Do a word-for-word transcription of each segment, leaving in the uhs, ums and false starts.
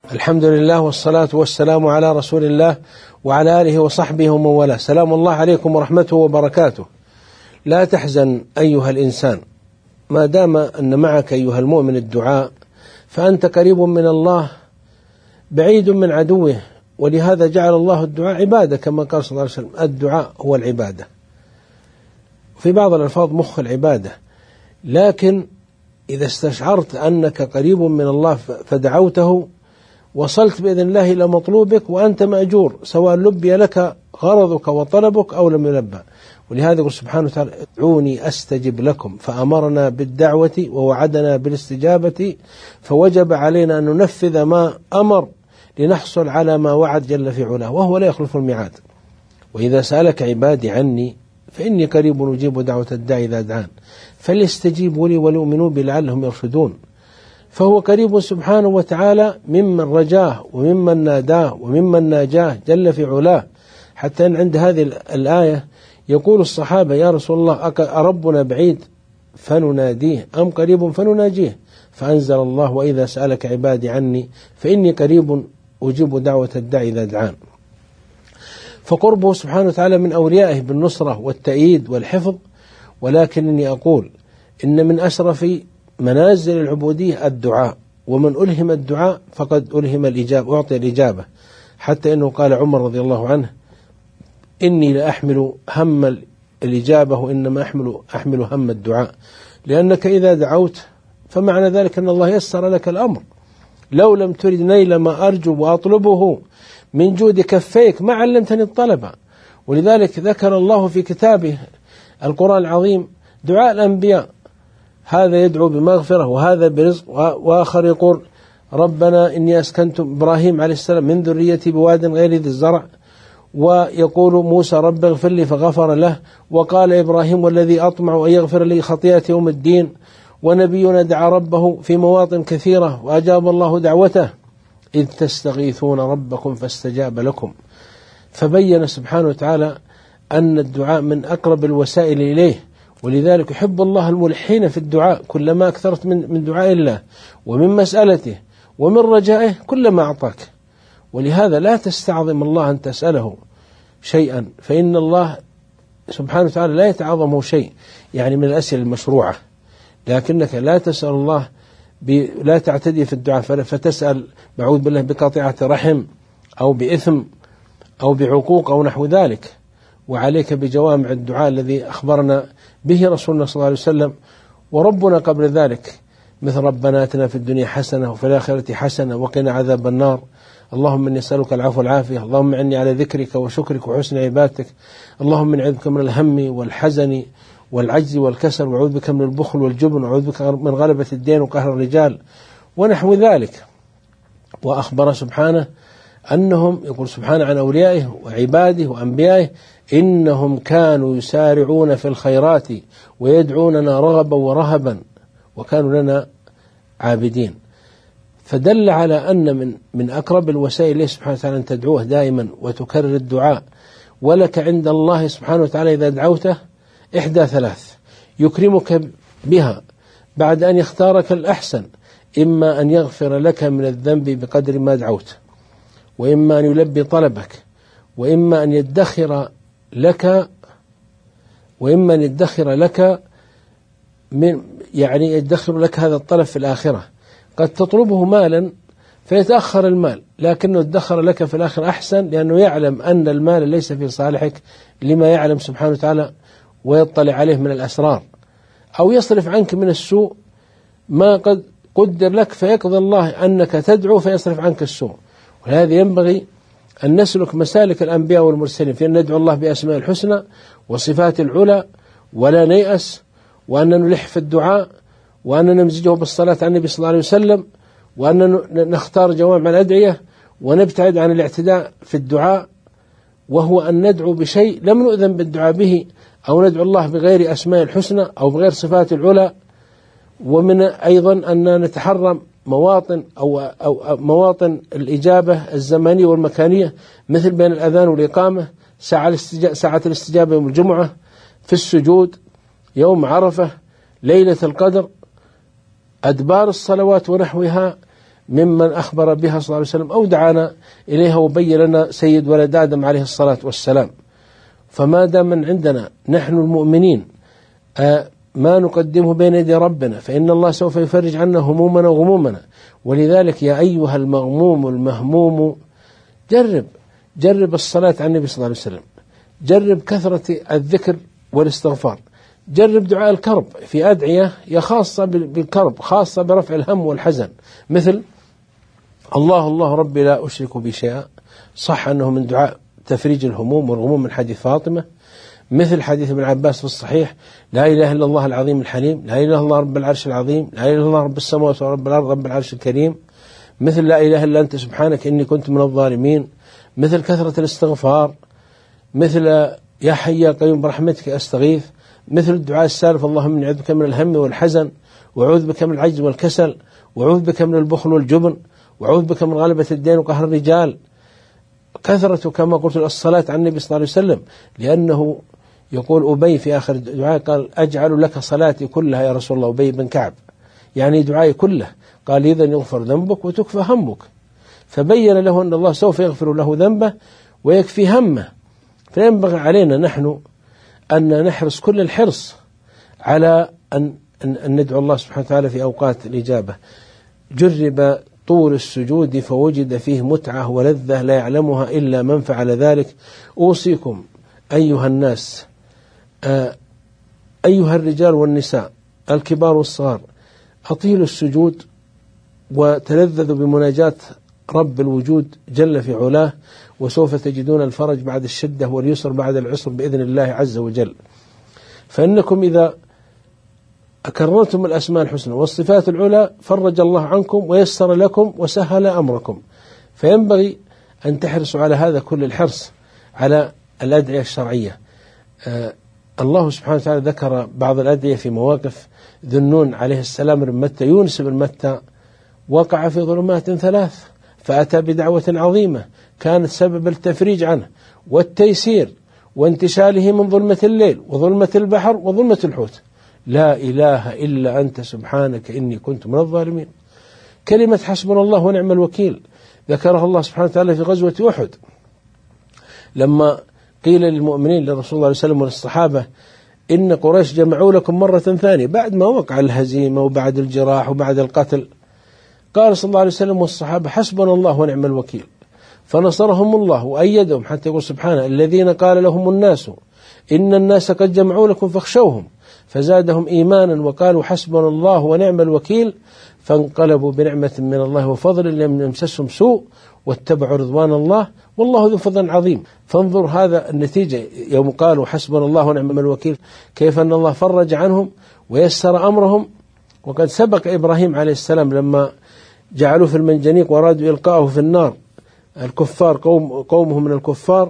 الحمد لله والصلاة والسلام على رسول الله وعلى آله وصحبه ومن والاه. سلام الله عليكم ورحمته وبركاته. لا تحزن أيها الإنسان، ما دام أن معك أيها المؤمن الدعاء فأنت قريب من الله بعيد من عدوه، ولهذا جعل الله الدعاء عبادة كما قال صلى الله عليه وسلم: الدعاء هو العبادة. في بعض الألفاظ مخ العبادة. لكن إذا استشعرت أنك قريب من الله فدعوته وصلت بإذن الله إلى مطلوبك وأنت مأجور، سواء لبي لك غرضك وطلبك أو لم يلبى. ولهذا يقول سبحانه وتعالى: ادعوني أستجب لكم، فأمرنا بالدعوة ووعدنا بالاستجابة، فوجب علينا أن ننفذ ما أمر لنحصل على ما وعد جل في علاه، وهو لا يخلف الميعاد. وإذا سألك عبادي عني فإني قريب أجيب دعوة الداعي إذا دعان فليستجيبوا لي وليؤمنوا بي لعلهم يرشدون. فهو قريب سبحانه وتعالى ممن رجاه وممن ناداه وممن ناجاه جل في علاه. حتى أن عند هذه الآية يقول الصحابة: يا رسول الله، أربنا بعيد فنناديه أم قريب فنناجيه؟ فأنزل الله: وإذا سألك عبادي عني فإني قريب أجيب دعوة الداعي إذا دعان. فقربه سبحانه وتعالى من أوليائه بالنصرة والتأييد والحفظ. ولكنني أقول إن من أشرف منازل العبودية الدعاء، ومن ألهم الدعاء فقد ألهم الإجابة، أعطي الإجابة. حتى إنه قال عمر رضي الله عنه: إني لأحمل هم الإجابة وإنما أحمل, أحمل هم الدعاء، لأنك إذا دعوت فمعنى ذلك أن الله يسر لك الأمر. لو لم ترد نيل ما أرجو وأطلبه من جود كفيك ما علمتني الطلبة. ولذلك ذكر الله في كتابه القرآن العظيم دعاء الأنبياء، هذا يدعو بمغفرة وهذا برزق، وآخر يقول: ربنا إني أسكنت إبراهيم عليه السلام من ذريتي بواد غير ذي الزرع. ويقول موسى: رب اغفر لي فغفر له. وقال إبراهيم: والذي أطمع أن يغفر لي خطيئتي يوم الدين. ونبينا دعا ربه في مواطن كثيرة وأجاب الله دعوته: إذ تستغيثون ربكم فاستجاب لكم. فبين سبحانه وتعالى أن الدعاء من أقرب الوسائل إليه. ولذلك يحب الله الملحين في الدعاء، كلما أكثرت من من دعاء الله ومن مسألته ومن رجائه كلما أعطاك. ولهذا لا تستعظم الله أن تسأله شيئا، فإن الله سبحانه وتعالى لا يتعظمه شيء يعني من الأسئلة المشروعة. لكنك لا تسأل الله لا تعتدي في الدعاء فتسأل بعوذ بالله بقطيعة رحم أو بإثم أو بعقوق أو نحو ذلك. وعليك بجوامع الدعاء الذي أخبرنا به رسولنا صلى الله عليه وسلم. وربنا قبل ذلك مثل: ربنا آتنا في الدنيا حسنة وفي الآخرة حسنة وقنا عذاب النار. اللهم إني أسألك العفو والعافية. اللهم إني على ذكرك وشكرك وحسن عبادتك. اللهم إني أعوذ بك من الهم والحزن والعجز والكسل، وأعوذ بك من البخل والجبن، وأعوذ بك من غلبة الدين وقهر الرجال ونحو ذلك. وأخبر سبحانه أنهم، يقول سبحانه عن أوليائه وعباده وأنبيائه: إنهم كانوا يسارعون في الخيرات ويدعوننا رغبا ورهبا وكانوا لنا عابدين. فدل على أن من من أقرب الوسائل له سبحانه وتعالى أن تدعوه دائما وتكرر الدعاء. ولك عند الله سبحانه وتعالى إذا دعوته إحدى ثلاث يكرمك بها بعد أن يختارك الأحسن: إما أن يغفر لك من الذنب بقدر ما دعوت، وإما أن يلبي طلبك، وإما أن يدخر لك وإما أن يدخر لك من يعني يدخر لك هذا الطلب في الآخرة. قد تطلبه مالا فيتأخر المال، لكنه يدخر لك في الآخرة أحسن، لأنه يعلم أن المال ليس في صالحك لما يعلم سبحانه وتعالى ويطلع عليه من الأسرار. أو يصرف عنك من السوء ما قد قدر لك، فيقضي الله أنك تدعو فيصرف عنك السوء. ولهذا ينبغي أن نسلك مسالك الأنبياء والمرسلين في أن ندعو الله بأسماء الحسنى وصفات العلى ولا نيأس، وأن نلح في الدعاء، وأن نمزجه بالصلاة على النبي صلى الله عليه وسلم، وأن نختار جوامع الأدعية ونبتعد عن الاعتداء في الدعاء، وهو أن ندعو بشيء لم نؤذن بالدعاء به، أو ندعو الله بغير أسماء الحسنى أو بغير صفات العلى. ومن أيضا أن نتحرم مواطن أو, أو مواطن الإجابة الزمانية والمكانية، مثل بين الأذان والإقامة، ساعة الاستجابة يوم الجمعة، في السجود يوم عرفة، ليلة القدر، أدبار الصلوات ونحوها، ممن أخبر بها صلى الله عليه وسلم أو دعانا إليها وبين لنا سيد ولد آدم عليه الصلاة والسلام. فما دام من عندنا نحن المؤمنين ما نقدمه بين يدي ربنا فإن الله سوف يفرج عنا همومنا وغمومنا. ولذلك يا أيها المغموم المهموم جرب جرب الصلاة على النبي صلى الله عليه وسلم، جرب كثرة الذكر والاستغفار، جرب دعاء الكرب في أدعية هي خاصة بالكرب، خاصة برفع الهم والحزن، مثل الله الله ربي لا أشرك به شيئا، صح أنه من دعاء تفريج الهموم والغموم من حديث فاطمة. مثل حديث ابن عباس في الصحيح لا إله إلا الله العظيم الحليم، لا إله إلا الله رب العرش العظيم، لا إله إلا الله رب السماوات ورب الأرض رب العرش الكريم. مثل لا إله إلا أنت سبحانك إني كنت من الظالمين. مثل كثرة الاستغفار، مثل يا حي يا قيوم برحمتك أستغيث. مثل الدعاء السالف اللهم إني أعوذ بك من الهم والحزن، وأعوذ بك من العجز والكسل، وأعوذ بك من البخل والجبن، وأعوذ بك من غلبة الدين وقهر الرجال. كثرة كما قلت الصلاة على النبي صلى الله عليه وسلم، لأنه يقول أبي في آخر الدعاء قال أجعل لك صلاتي كلها يا رسول الله، أبي بن كعب يعني دعائي كله، قال إذا يغفر ذنبك وتكفى همك. فبين له أن الله سوف يغفر له ذنبه ويكفي همه. فينبغي علينا نحن أن نحرص كل الحرص على أن, أن ندعو الله سبحانه وتعالى في أوقات الإجابة. جرب طول السجود فوجد فيه متعة ولذة لا يعلمها إلا من فعل ذلك. أوصيكم أيها الناس، أيها الرجال والنساء الكبار والصغار، أطيلوا السجود وتلذذوا بمناجاة رب الوجود جل في علاه، وسوف تجدون الفرج بعد الشدة واليسر بعد العسر بإذن الله عز وجل. فإنكم إذا أكررتم الأسماء الحسنى والصفات العلى فرج الله عنكم ويسر لكم وسهل أمركم. فينبغي أن تحرصوا على هذا كل الحرص على الأدعية الشرعية. آه الله سبحانه وتعالى ذكر بعض الأدعية في مواقف. ذنون عليه السلام بن متى، يونس بن متى وقع في ظلمات ثلاث فأتى بدعوة عظيمة كانت سبب التفريج عنه والتيسير وانتشاله من ظلمة الليل وظلمة البحر وظلمة الحوت. لا إله إلا أنت سبحانك إني كنت من الظالمين. كلمة حسبنا الله ونعم الوكيل ذكرها الله سبحانه وتعالى في غزوة أحد، لما قيل للمؤمنين للرسول صلى الله عليه وسلم وللصحابة إن قريش جمعوا لكم مرة ثانية بعد ما وقع الهزيمة وبعد الجراح وبعد القتل. قال صلى الله عليه وسلم والصحابة حسبنا الله ونعم الوكيل، فنصرهم الله وأيدهم حتى يقول سبحانه الذين قال لهم الناس إن الناس قد جمعوا لكم فاخشوهم فزادهم إيمانا وقالوا حسبنا الله ونعم الوكيل فانقلبوا بنعمة من الله وفضل لم يمسسهم سوء واتبعوا رضوان الله والله ذو فضل عظيم. فانظر هذا النتيجة يوم قالوا حسبنا الله ونعم الوكيل، كيف أن الله فرج عنهم ويسر أمرهم. وقد سبق إبراهيم عليه السلام لما جعلوه في المنجنيق وارادوا إلقاءه في النار الكفار قوم قومه من الكفار،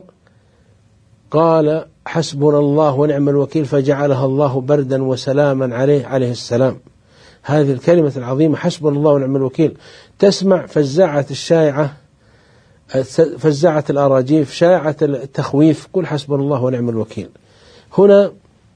قال حسبنا الله ونعم الوكيل فجعلها الله بردا وسلاما عليه عليه السلام. هذه الكلمة العظيمة حسبنا الله ونعم الوكيل تسمع فزاعة الشائعة، فزاعة الأراجيف، شائعة التخويف، قل حسبنا الله ونعم الوكيل. هنا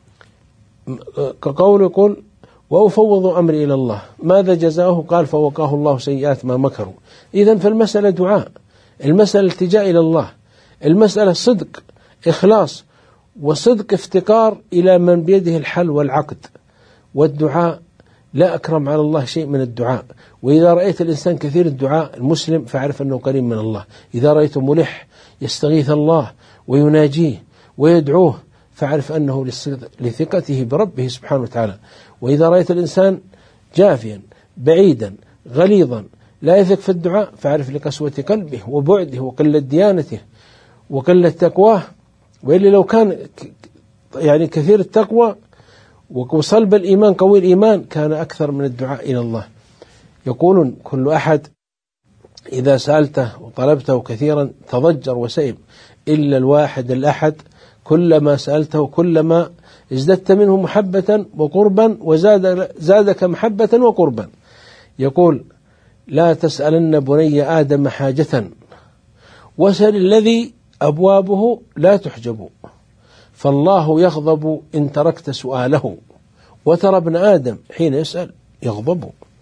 كقول يقول وأفوض أمري إلى الله، ماذا جزاؤه؟ قال فوقاه الله سيئات ما مكروا. إذن فالمسألة دعاء، المسألة التجاء إلى الله، المسألة صدق إخلاص وصدق افتقار إلى من بيده الحل والعقد. والدعاء لا أكرم على الله شيء من الدعاء. وإذا رأيت الإنسان كثير الدعاء المسلم فاعرف أنه قريب من الله. إذا رأيته ملح يستغيث الله ويناجيه ويدعوه فاعرف أنه لثقته بربه سبحانه وتعالى. وإذا رأيت الإنسان جافيا بعيدا غليظا لا يثق في الدعاء فاعرف لقسوة قلبه وبعده وقلة ديانته وقلة تقواه. وإلا لو كان يعني كثير التقوى وصلب الإيمان قوي الإيمان كان أكثر من الدعاء إلى الله. يقولون كل أحد إذا سألته وطلبته كثيرا تضجر وسئب إلا الواحد الأحد كلما سألته كلما ازددت منه محبة وقربا وزاد زادك محبة وقربا. يقول لا تسألن بني آدم حاجة وسل الذي أبوابه لا تحجب فالله يغضب إن تركت سؤاله وترى ابن آدم حين يسأل يغضب.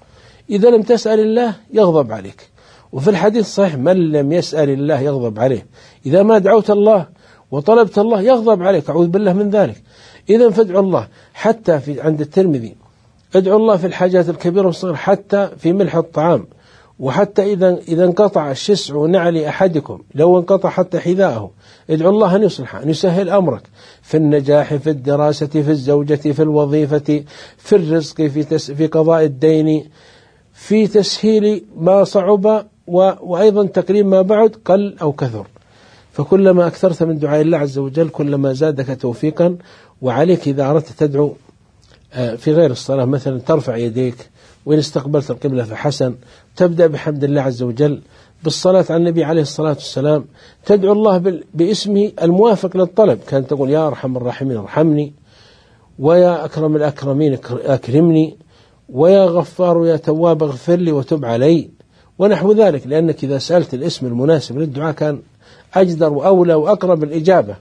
إذا لم تسأل الله يغضب عليك. وفي الحديث صحيح من لم يسأل الله يغضب عليه. إذا ما دعوت الله وطلبت الله يغضب عليك، أعوذ بالله من ذلك. إذا فادعوا الله. حتى في عند الترمذي ادعوا الله في الحاجات الكبيرة والصغيرة، حتى في ملح الطعام، وحتى إذا إذا انقطع الشسع نعل أحدكم، لو انقطع حتى حذاءه ادعوا الله أن يصلح، أن يسهل أمرك في النجاح، في الدراسة، في الزوجة، في الوظيفة، في الرزق، في تس في قضاء الدين، في تسهيل ما صعب، وأيضا تقريب ما بعد قل أو كثر. فكلما أكثرت من دعاء الله عز وجل كلما زادك توفيقا. وعليك إذا أردت تدعو في غير الصلاة مثلا ترفع يديك، وإن استقبلت القبلة فحسن، تبدأ بحمد الله عز وجل، بالصلاة على النبي عليه الصلاة والسلام، تدعو الله باسمه الموافق للطلب. كان تقول يا أرحم الراحمين ارحمني، ويا أكرم الأكرمين أكرمني، ويا غفار يا تواب اغفر لي وتب علي، ونحو ذلك. لأنك إذا سألت الاسم المناسب للدعاء كان أجدر وأولى وأقرب الإجابة.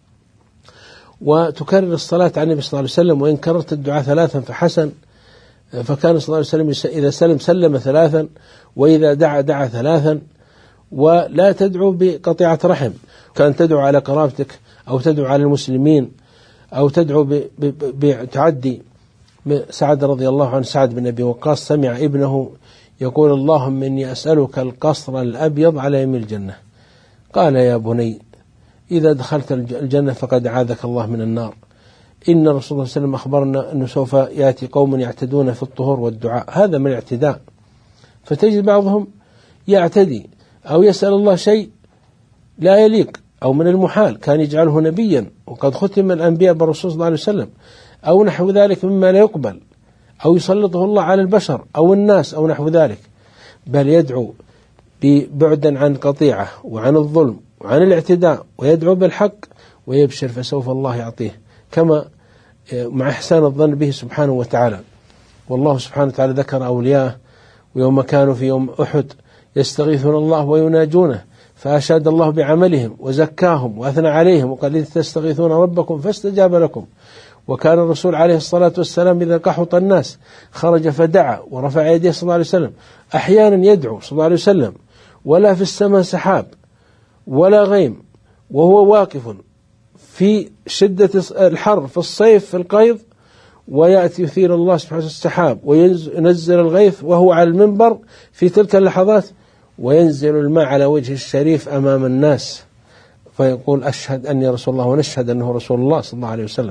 وتكرر الصلاة على النبي صلى الله عليه وسلم، وإن كررت الدعاء ثلاثا فحسن. فكان صلى الله عليه وسلم إذا سلم سلم ثلاثا، وإذا دعا دعا ثلاثا. ولا تدعو بقطيعة رحم، كان تدعو على قرابتك أو تدعو على المسلمين أو تدعو بتعدي. سعد رضي الله عنه، سعد بن أبي وقاص، سمع ابنه يقول اللهم إني أسألك القصر الأبيض على يمين الجنة. قال يا بني إذا دخلت الجنة فقد عاذك الله من النار. إن الرسول صلى الله عليه وسلم أخبرنا أنه سوف يأتي قوم يعتدون في الطهور والدعاء، هذا من الاعتداء. فتجد بعضهم يعتدي أو يسأل الله شيء لا يليق أو من المحال، كان يجعله نبيا وقد ختم الأنبياء بالرسول صلى الله عليه وسلم، أو نحو ذلك مما لا يقبل، أو يسلطه الله على البشر أو الناس أو نحو ذلك. بل يدعو ببعدا عن قطيعة وعن الظلم وعن الاعتداء، ويدعو بالحق ويبشر فسوف الله يعطيه، كما مع إحسان الظن به سبحانه وتعالى. والله سبحانه وتعالى ذكر أولياءه ويوم كانوا في يوم أحد يستغيثون الله ويناجونه فأشاد الله بعملهم وزكاهم وأثنى عليهم وقال إذ تستغيثون ربكم فاستجاب لكم. وكان الرسول عليه الصلاة والسلام إذا قحط الناس خرج فدعا ورفع يديه صلى الله عليه وسلم. أحيانا يدعو صلى الله عليه وسلم ولا في السماء سحاب ولا غيم، وهو واقف في شدة الحر في الصيف في القيض، ويأتي يثير الله سبحانه السحاب وينزل الغيث وهو على المنبر في تلك اللحظات، وينزل الماء على وجه الشريف أمام الناس فيقول أشهد أني رسول الله، ونشهد أنه رسول الله صلى الله عليه وسلم.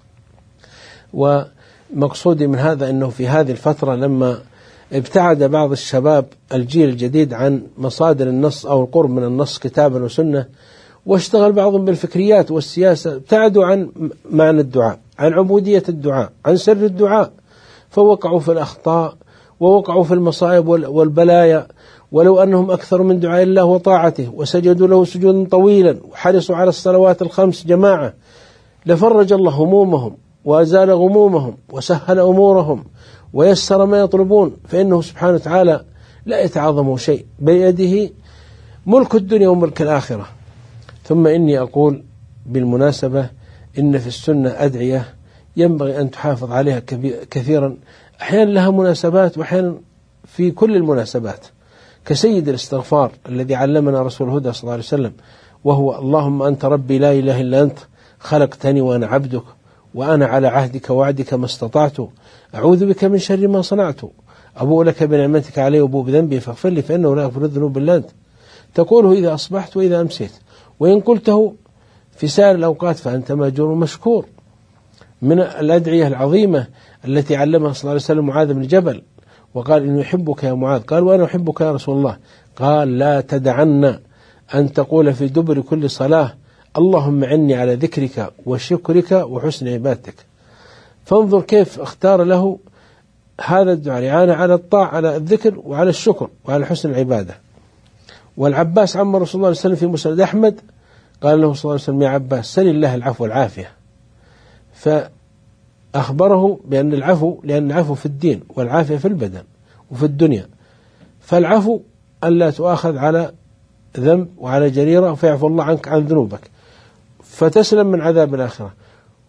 ومقصودي من هذا أنه في هذه الفترة لما ابتعد بعض الشباب الجيل الجديد عن مصادر النص أو القرب من النص كتابا وسنة، واشتغل بعضهم بالفكريات والسياسة، ابتعدوا عن معنى الدعاء، عن عبودية الدعاء، عن سر الدعاء، فوقعوا في الأخطاء ووقعوا في المصائب والبلايا. ولو أنهم أكثر من دعاء الله وطاعته وسجدوا له سجودا طويلا وحرصوا على الصلوات الخمس جماعة لفرج الله همومهم وأزال غمومهم وسهل أمورهم ويسر ما يطلبون، فإنه سبحانه وتعالى لا يتعظم شيء، بيده ملك الدنيا وملك الآخرة. ثم إني أقول بالمناسبة إن في السنة أدعية ينبغي أن تحافظ عليها كثيرا، أحيانا لها مناسبات وأحيانا في كل المناسبات، كسيد الاستغفار الذي علمنا رسول الهدى صلى الله عليه وسلم، وهو اللهم أنت ربي لا إله إلا أنت خلقتني وأنا عبدك وأنا على عهدك وعدك ما استطعت، أعوذ بك من شر ما صنعت، أبوء لك بنعمتك علي وأبوء بذنبي فاغفر لي فإنه لا يغفر الذنوب إلا أنت. تقوله إذا أصبحت وإذا أمسيت، وإن قلته في سائر الأوقات فأنت مأجور مشكور. من الأدعية العظيمة التي علمها صلى الله عليه وسلم معاذ بن جبل وقال إنه يحبك يا معاذ، قال وأنا أحبك يا رسول الله، قال لا تدعن أن تقول في دبر كل صلاة اللهم عني على ذكرك وشكرك وحسن عبادتك. فانظر كيف اختار له هذا الدعاء، يعني على الطاعة على الذكر وعلى الشكر وعلى حسن العبادة. والعباس عم رسول الله صلى الله عليه وسلم في مسند أحمد قال له صلى الله عليه وسلم يا عباس سل الله العفو والعافية، فأخبره بأن العفو لأن العفو في الدين والعافية في البدن وفي الدنيا. فالعفو ألا تؤاخذ على ذنب وعلى جريرة فيعفو الله عنك عن ذنوبك فتسلم من عذاب الآخرة،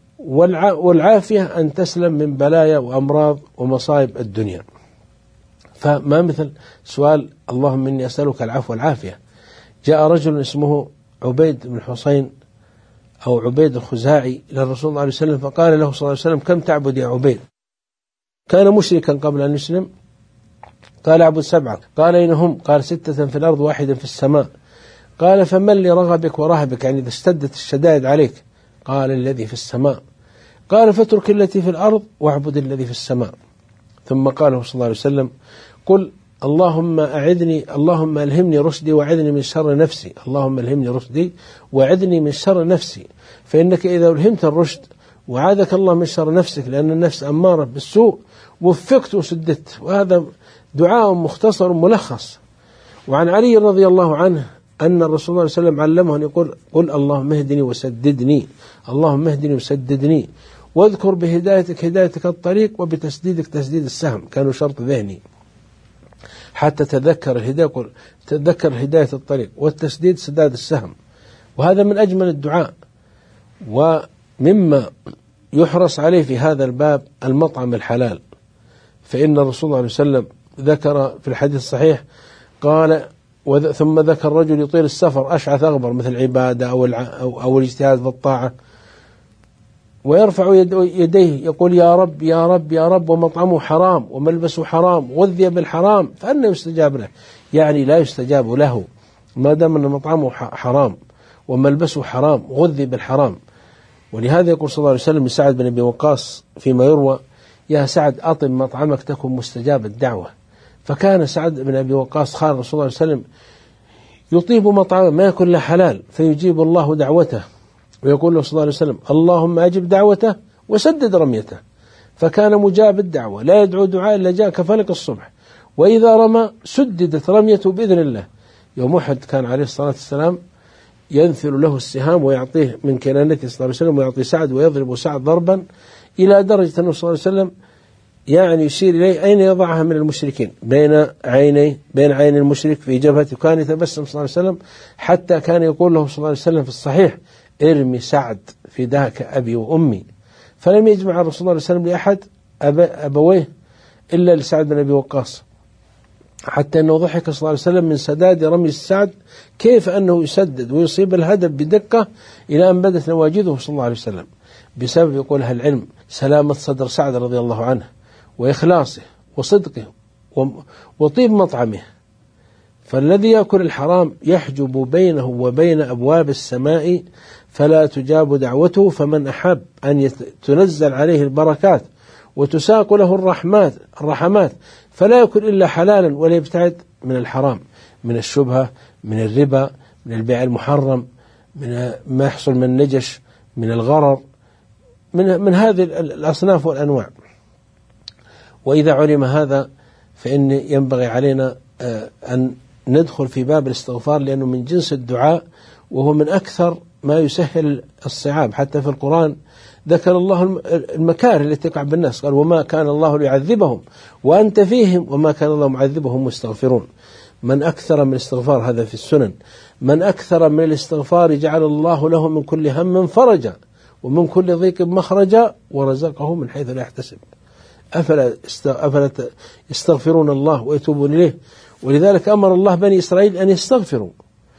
والعافية أن تسلم من بلايا وأمراض ومصائب الدنيا. فما مثل سؤال اللهم إني أسألك العفو والعافية. جاء رجل اسمه عبيد بن حسين أو عبيد الخزاعي إلى الرسول صلى الله عليه وسلم فقال له صلى الله عليه وسلم كم تعبد يا عبيد؟ كان مشركا قبل أن يسلم. قال أعبد سبعة. قال أين هم؟ قال ستة في الأرض واحدا في السماء. قال فمن لي رغبك ورهبك، يعني إذا اشتدت الشدائد عليك؟ قال الذي في السماء. قال فاترك التي في الأرض واعبد الذي في السماء. ثم قال صلى الله عليه وسلم قل اللهم أعذني اللهم ألهمني رشدي وأعذني من شر نفسي، اللهم ألهمني رشدي وأعذني من شر نفسي، فإنك إذا ألهمت الرشد وعاذك الله من شر نفسك، لأن النفس أمارة بالسوء، وفقت وسددت. وهذا دعاء مختصر ملخص. وعن علي رضي الله عنه أن الرسول صلى الله عليه وسلم علمه أن يقول قل اللهم اهدني وسددني، اللهم اهدني وسددني، واذكر بهدايتك هدايتك الطريق وبتسديدك تسديد السهم. كانوا شرط ذهني حتى تذكر الهداية، تذكر هداية الطريق والتسديد سداد السهم. وهذا من أجمل الدعاء. ومما يحرص عليه في هذا الباب المطعم الحلال، فإن الرسول صلى الله عليه وسلم ذكر في الحديث الصحيح قال ثم ذكر رجل يطيل السفر أشعث أغبر مثل العبادة أو, أو, أو الاجتهاد في الطاعة، ويرفع يديه يقول يا رب يا رب يا رب، ومطعمه حرام وملبسه حرام وغذي بالحرام فأنه يستجاب له؟ يعني لا يستجاب له ما دام أن مطعمه حرام وملبسه حرام وغذي بالحرام. ولهذا يقول صلى الله عليه وسلم لسعد بن أبي وقاص فيما يروى يا سعد أطب مطعمك تكن مستجاب الدعوة. فكان سعد بن أبي وقاص خال الرسول صلى الله عليه وسلم يطيب مطعمه ما يكون له حلال فيجيب الله دعوته، ويقول له صلى الله عليه وسلم اللهم أجب دعوته وسدد رميته. فكان مجاب الدعوة لا يدعو دعاء إلا جاء كفلق الصبح، وإذا رمى سددت رميته بإذن الله. يوم أحد كان عليه الصلاة والسلام ينثل له السهام ويعطيه من كنانته صلى الله عليه وسلم ويعطي سعد ويضرب سعد ضربا إلى درجة أنه صلى الله عليه وسلم يعني يشير إليه أين يضعها من المشركين بين عيني بين عين المشرك في جبهته، كان يتبسم صلى الله عليه وسلم حتى كان يقول له صلى الله عليه وسلم في الصحيح ارمي سعد فداك أبي وأمي. فلم يجمع الرسول صلى الله عليه وسلم لأحد أبويه إلا لسعد بن أبي وقاص، حتى أنه ضحك صلى الله عليه وسلم من سداد رمي السعد كيف أنه يسدد ويصيب الهدف بدقة إلى أن بدت نواجذه صلى الله عليه وسلم، بسبب يقول أهل العلم سلامة صدر سعد رضي الله عنه وإخلاصه وصدقه وطيب مطعمه. فالذي يأكل الحرام يحجب بينه وبين أبواب السماء فلا تجاب دعوته، فمن أحب أن تنزل عليه البركات وتساق له الرحمات الرحمات فلا يأكل إلا حلالا ولا يبتعد من الحرام، من الشبهة، من الربا، من البيع المحرم، من ما يحصل من النجش، من الغرر، من من هذه الأصناف والأنواع. وإذا علم هذا فإن ينبغي علينا أن ندخل في باب الاستغفار، لأنه من جنس الدعاء وهو من أكثر ما يسهل الصعاب. حتى في القرآن ذكر الله المكاره التي تقع بالناس، قال وما كان الله ليعذبهم وأنت فيهم وما كان الله معذبهم مستغفرون. من أكثر من الاستغفار، هذا في السنن، من أكثر من الاستغفار جعل الله له من كل هم فرجا ومن كل ضيق مخرجا ورزقه من حيث لا يحتسب. أفلا أفلا يستغفرون الله ويتوبون إليه؟ ولذلك أمر الله بني إسرائيل أن يستغفروا،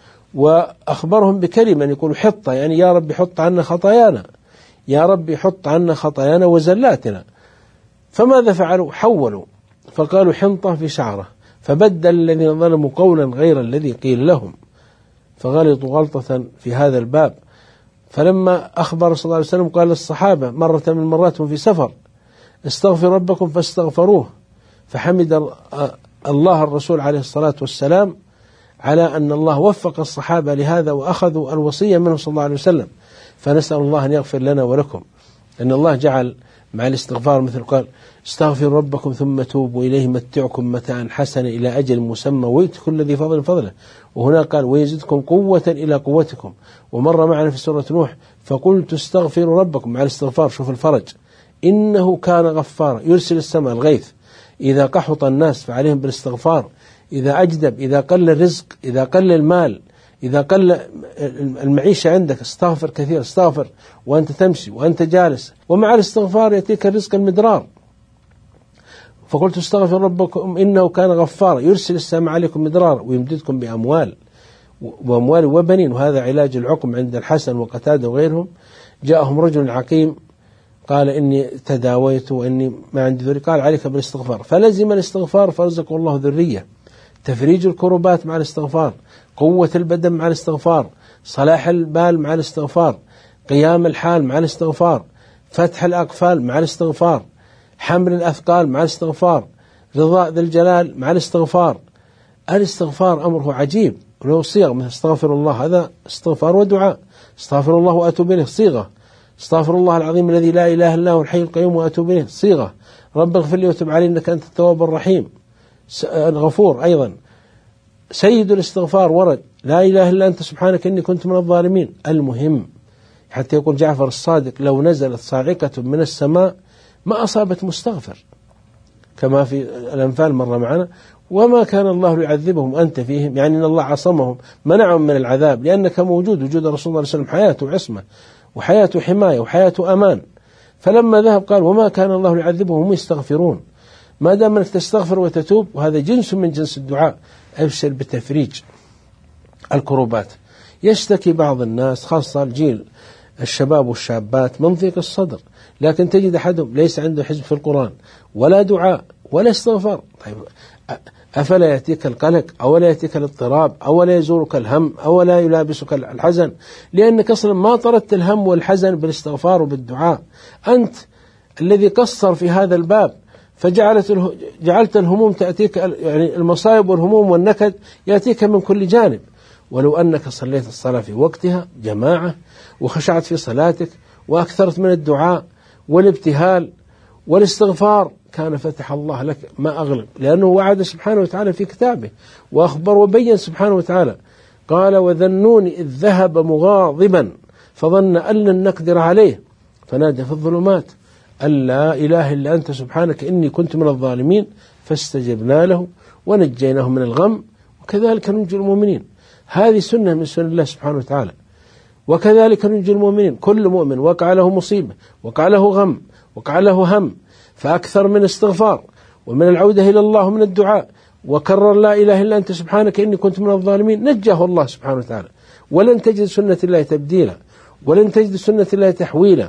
وأخبرهم بكلمة أن يقولوا حطة، يعني يا رب حط عنا خطايانا، يا رب حط عنا خطايانا وزلاتنا. فماذا فعلوا؟ حولوا فقالوا حنطة في شعره، فبدل الذين ظلموا قولا غير الذي قيل لهم، فغلطوا غلطة في هذا الباب. فلما أخبر صلى الله عليه وسلم قال للصحابة مرة من مراتهم في سفر استغفر ربكم فاستغفروه، فحمد الله الرسول عليه الصلاة والسلام على أن الله وفق الصحابة لهذا وأخذوا الوصية منه صلى الله عليه وسلم. فنسأل الله أن يغفر لنا ولكم، أن الله جعل مع الاستغفار مثل قال استغفر ربكم ثم توبوا إليه متعكم متاعا حسنا إلى أجل مسمى ويؤتي كل ذي فضل فضله. وهنا قال ويزدكم قوة إلى قوتكم. ومر معنا في سورة نوح فقلت استغفروا ربكم مع الاستغفار. شوف الفرج، إنه كان غفارا يرسل السماء الغيث إذا قحط الناس فعليهم بالاستغفار، إذا أجدب، إذا قل الرزق، إذا قل المال، إذا قل المعيشة عندك استغفر كثير، استغفر وأنت تمشي وأنت جالس، ومع الاستغفار يأتيك الرزق المدرار. فقلت استغفر ربكم إنه كان غفارا يرسل السماء عليكم مدرارا ويمددكم بأموال وأموال وبنين. وهذا علاج العقم عند الحسن وقتادة وغيرهم. جاءهم رجل عقيم قال إني تداويت وإني ما عندي ذرية، قال عليك بالاستغفار، فلزم الاستغفار فرزقه الله ذرية. تفريج الكربات مع الاستغفار، قوة البدن مع الاستغفار، صلاح البال مع الاستغفار، قيام الحال مع الاستغفار، فتح الأقفال مع الاستغفار، حمل الأثقال مع الاستغفار، رضاء ذي الجلال مع الاستغفار. الاستغفار أمره عجيب، له صيغ مثل استغفر الله، هذا استغفار ودعاء. استغفر الله وأتوب إليه صيغة. استغفر الله العظيم الذي لا إله إلا هو الحي القيوم وأتوب إليه صيغة. رب اغفر لي وتب علي إنك أنت التواب الرحيم الغفور أيضا. سيد الاستغفار ورد لا إله إلا أنت سبحانك إني كنت من الظالمين. المهم حتى يقول جعفر الصادق لو نزلت صاعقة من السماء ما أصابت مستغفر، كما في الأنفال مرة معنا، وما كان الله ليعذبهم أنت فيهم، يعني أن الله عصمهم منعهم من العذاب، لأنك موجود. وجود رسول الله صلى الله عليه وسلم حياته عصمة وحياته حماية وحياته أمان. فلما ذهب قال وما كان الله ليعذبهم هم يستغفرون. ما دام أنك تستغفر وتتوب، وهذا جنس من جنس الدعاء، أبشر بتفريج الكروبات. يشتكي بعض الناس خاصة الجيل الشباب والشابات من ضيق الصدر، لكن تجد أحدهم ليس عنده حزب في القرآن ولا دعاء ولا استغفار. طيب أفلا يأتيك القلق أو لا يأتيك الاضطراب أو لا يزورك الهم أو لا يلابسك الحزن؟ لأنك أصلا ما طردت الهم والحزن بالاستغفار وبالدعاء. أنت الذي قصر في هذا الباب، فجعلت جعلت الهموم تأتيك، يعني المصائب والهموم والنكد يأتيك من كل جانب. ولو أنك صليت الصلاة في وقتها جماعة وخشعت في صلاتك وأكثرت من الدعاء والابتهال والاستغفار كان فتح الله لك ما أغلب، لأنه وعد سبحانه وتعالى في كتابه وأخبر وبين سبحانه وتعالى. قال وذنون إذ ذهب مغاضبا فظن أن لن نقدر عليه فنادى في الظلمات أن لا إله إلا أنت سبحانك إني كنت من الظالمين فاستجبنا له ونجيناه من الغم وكذلك ننجي المؤمنين. هذه سنة من سنن الله سبحانه وتعالى. وكذلك ننجي المؤمنين. كل مؤمن وقع له مصيبة، وقع له غم، وقع له هم، فأكثر من استغفار ومن العودة إلى الله من الدعاء وكرر لا إله إلا أنت سبحانك إني كنت من الظالمين، نجاه الله سبحانه وتعالى. ولن تجد سنة الله تبديلا، ولن تجد سنة الله تحويلا.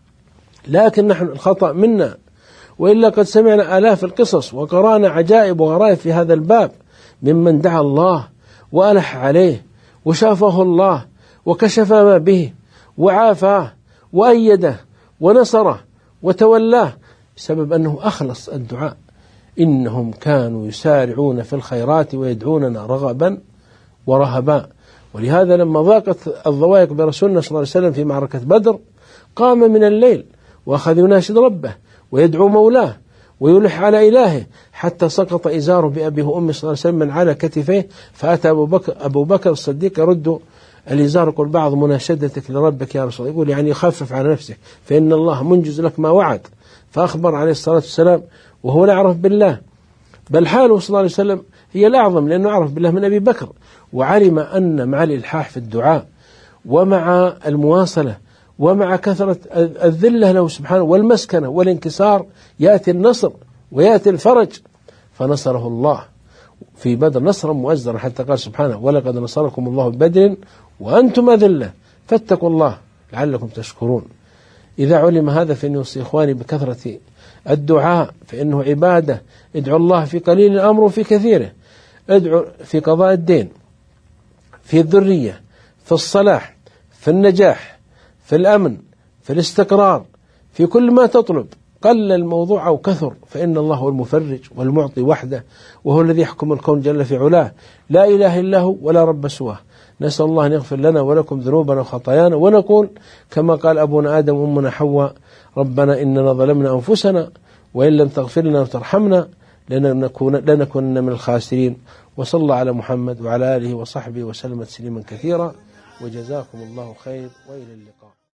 لكن نحن الخطأ منا، وإلا قد سمعنا آلاف القصص وقرأنا عجائب وغرائب في هذا الباب ممن دعا الله وألح عليه وشافه الله وكشف ما به وعافاه وأيده ونصره وتولاه بسبب أنه أخلص الدعاء. إنهم كانوا يسارعون في الخيرات ويدعوننا رغبا ورهبا. ولهذا لما ضاقت الضوائق برسولنا صلى الله عليه وسلم في معركة بدر قام من الليل وأخذ يناشد ربه ويدعو مولاه ويلح على إلهه حتى سقط إزاره بأبيه وأمه صلى الله عليه وسلم من على كتفيه. فأتى أبو بكر, أبو بكر الصديق يرد الإزار، يقول بعض مناشدتك لربك يا رسول الله، يقول يعني يخفف على نفسه فإن الله منجز لك ما وعد. فأخبر عليه الصلاة والسلام وهو لا يعرف بالله، بل حاله صلى الله عليه وسلم هي الأعظم، لأنه عرف بالله من أبي بكر، وعلم أن مع الإلحاح في الدعاء ومع المواصلة ومع كثرة الذلة له سبحانه والمسكنة والانكسار يأتي النصر ويأتي الفرج. فنصره الله في بدر نصرا مؤزرا، حتى قال سبحانه ولقد نصركم الله ببدر وأنتم أذلة فاتقوا الله لعلكم تشكرون. إذا علم هذا فإن يوصي إخواني بكثرة الدعاء، فإنه عبادة. ادعوا الله في قليل الأمر وفي كثيره. ادعوا في قضاء الدين، في الذرية، في الصلاح، في النجاح، في الأمن، في الاستقرار، في كل ما تطلب، قل الموضوع أو كثر، فإن الله هو المفرج والمعطي وحده، وهو الذي يحكم الكون جل في علاه، لا إله إلا هو ولا رب سواه. نسأل الله أن يغفر لنا ولكم ذنوبنا وخطايانا، ونقول كما قال أبونا آدم وأمنا حواء ربنا إننا ظلمنا أنفسنا وإن لم تغفر لنا وترحمنا لنكون لنكونن من الخاسرين. وصلى الله على محمد وعلى آله وصحبه وسلم تسليما كثيرا، وجزاكم الله خير وإلى اللقاء.